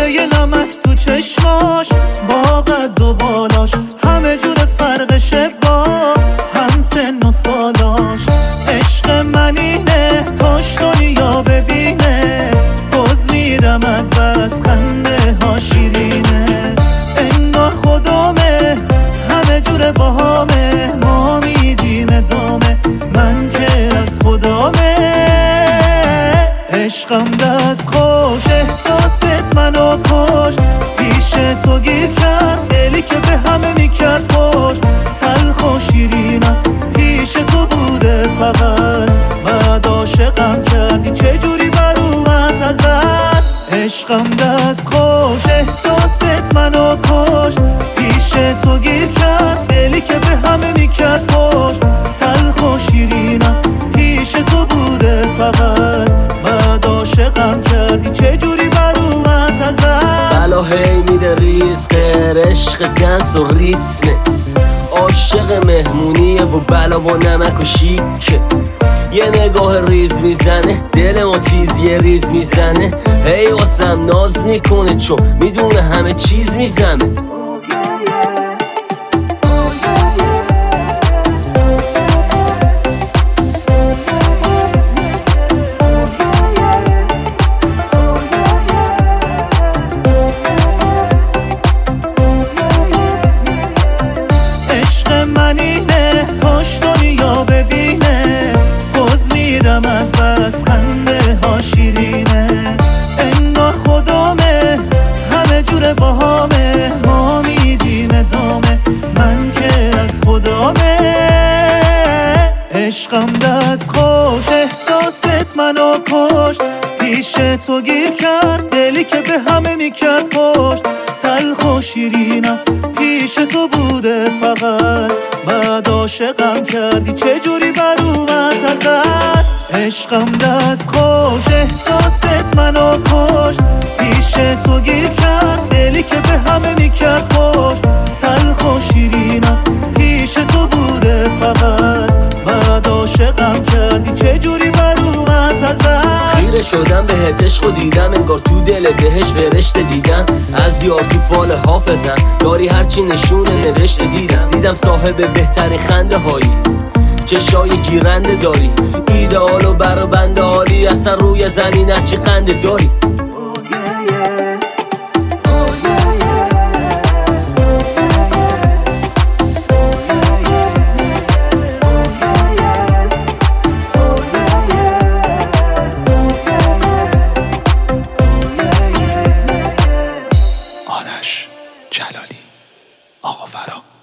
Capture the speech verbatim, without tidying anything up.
شیره نمک تو چشماش، با قد و بالاش همه جور فرقشه، با هم سن و سالاش. عشق من اینه کاش دنیا ببینه، پوز میدم از بس خنده ها شیرینه. انگار خدامه همه جور باهامه، ما میدیم ادامه من که از خدامه. عشقم دست خوش احساست منو کشت، پیش تو گیر کرد دلی که به همه میکرد پشت. تلخ و شیرینم پیش تو بوده فقط، بعد عاشقم کردی چجوری بر اومد ازت. عشقم دست خوش احساست منو کشت، پیش تو گیر کرد دلی که به همه میکرد پشت. تلخ و شیرینم پیش تو بوده فقط، بعد عاشقم کردی چجوری بر اومد ازت. بلا هی میده ریز غیر عشق دنس و ریتمه، عاشق مهمونیه و بلا با نمک و شیکه. یه نگاه ریز میزنه دل ما تیز یه ریز میزنه، هی واسم ناز میکنه چون میدونه همه چیز میزنه. کاش دنیا ببینه، پوز میدم از بس خنده ها شیرینه. انگار خدامه همه جور باهامه، ما میدیم ادامه من که از خدامه. عشقم دست خوش احساست منو کشت، پیش تو گیر کرد دلی که به همه میکرد پشت. تلخ و شیرینم پیش تو بوده فقط، بعد عاشقم کردی چجوری بر اومد ازت. عشقم دست خوش احساست منو کشت، پیش تو گیر کرد دلی که به همه میکرد پشت. تلخ و شیرینم پیش تو بوده فقط، بعد عاشقم کردی چجوری بر اومد ازت. خیره شدم بهت عشق و دیدم انگار تو دل بهش فرشته دیدم. از یار تو فال حافظم داری هرچی نشونه نوشته دیدم. دیدم صاحب بهترین خنده هایی، چشای گیرنده داری، ایدئال و برا بنده حالی، اصلا روی زمین هرچی قنده داری. جلالی آقا فرا.